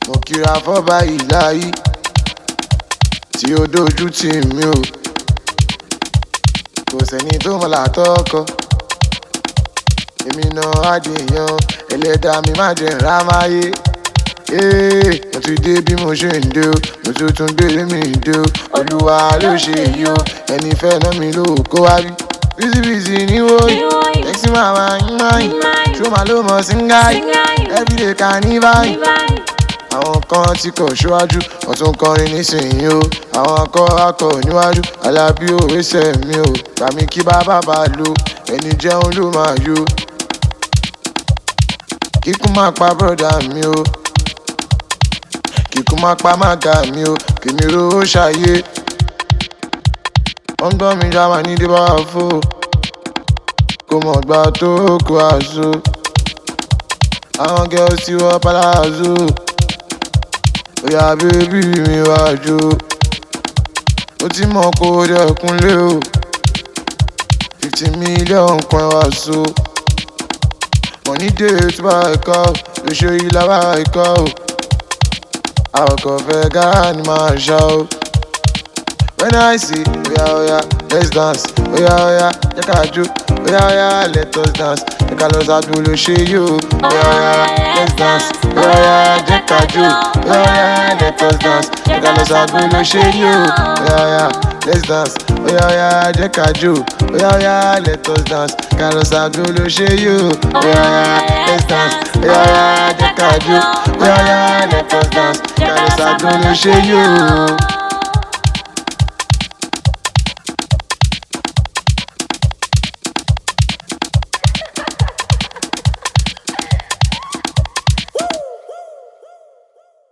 mo kíra fọ́ba ìláyí tí ó dojú tì mí o. Kò sẹ́ni tó mọ̀ látọ́kọ èmi náà àdéhùn ẹlẹ́dàá mi má jẹ́ ńlá máyé. Mo ti dé bí mo ṣe ń dé o, mo tún tún gbé mi dé o. Olúwa ló ṣe èyí o, ẹni fẹ́ ná mi ló kó wá rí. Bísí ní wòyí, tẹ́sí màmá yín máyì, ṣó máa ló mọ̀ sí ń gáyì, everyday ká ní báyìí. Àwọn kan ti kọ̀ ṣíwájú, wọ́n tún kọrin nísìnyí o. Àwọn akọ̀ níwájú, Alábí òwe sẹ̀ mi o. Gbà mí kí bàbá bá lo, ẹni jẹun ló máa yó. Kíkú máa pa bọ́dà mi o, kíkú máa pa mága mi o, kèmí rówó ṣayé. Wọ́n gbọ́ mi já máa ní dé bá fò, kò mọ̀ gbà tó kó àṣọ. Àwọn girls ti wọ palazzo, oya bébí mi wá jó. Ó ti mọ̀ kó dẹkùn lé o, 50 million kan wá so. Money day tó bá ẹ̀ka o, ló ṣe yí lábá ẹ̀ka o. Àwọn kan fẹ́ gáà ni máa ṣá o. When I say, oya, let's dance. Oya, jẹ́ ká jó. Oya, let us dance. Jẹ́ ká lọ ṣàgbó ló ṣe yó. Oya, let's dance. Oya, jẹ́ ká jó. Oya, let us dance. Jẹ́ ká lọ ṣàgbó ló ṣe yó. Oya, let's dance. Oya, jẹ́ ká jó. Oya, let us dance. Jẹ́ ká lọ ṣàgbó ló ṣe yó. Oya, let's dance. Oya, jẹ́ ká jó. Oya, let us dance. Jẹ́ ká lọ ṣàgbó ló ṣe yó.